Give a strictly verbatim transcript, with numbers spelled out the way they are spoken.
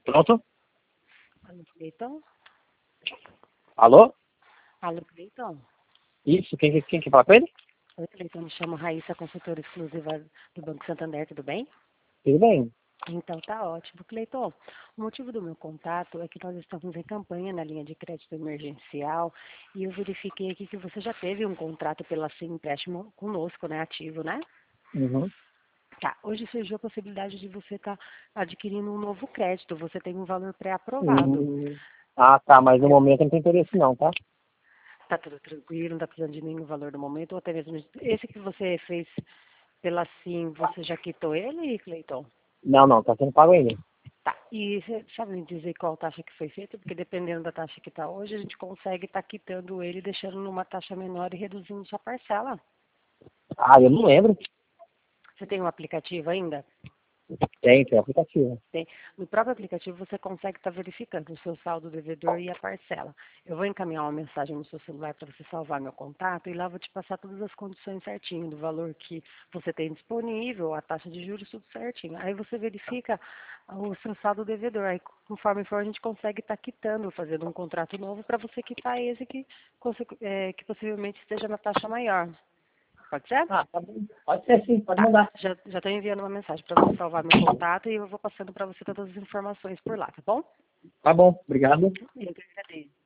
Pronto? Alô, Cleiton? Alô? Alô, Cleiton? Isso, quem, quem, quem que fala com ele? Oi, Cleiton, me chamo Raíssa, consultora exclusiva do Banco Santander, tudo bem? Tudo bem? Então tá ótimo. Cleiton, o motivo do meu contato é que nós estamos em campanha na linha de crédito emergencial e eu verifiquei aqui que você já teve um contrato pela Sim Empréstimo conosco, né, ativo, né? Uhum. Tá, hoje surgiu a possibilidade de você estar adquirindo um novo crédito, você tem um valor pré-aprovado. Hum. Ah, tá, mas no Eu- momento não tem interesse não, tá? Tá tudo tranquilo, não está precisando de nenhum valor no momento, ou até mesmo esse que você fez pela Sim, você já quitou ele, Cleiton? Não, não, tá sendo pago ainda. Tá. E você sabe me dizer qual taxa que foi feita? Porque dependendo da taxa que está hoje, a gente consegue estar quitando ele, deixando numa taxa menor e reduzindo sua parcela. Ah, eu não lembro. Você tem um aplicativo ainda? Tem, tem aplicativo. Tem. No próprio aplicativo você consegue estar verificando o seu saldo devedor e a parcela. Eu vou encaminhar uma mensagem no seu celular para você salvar meu contato e lá vou te passar todas as condições certinho, do valor que você tem disponível, a taxa de juros, tudo certinho. Aí você verifica o seu saldo devedor. Aí conforme for a gente consegue estar quitando, fazendo um contrato novo para você quitar esse que, conse- é, que possivelmente esteja na taxa maior. Pode ser? Ah, tá bom. Pode ser sim, pode Tá, mandar. já já estou enviando uma mensagem para você salvar meu contato e eu vou passando para você todas as informações por lá, tá bom? Tá bom, obrigado. Eu que agradeço.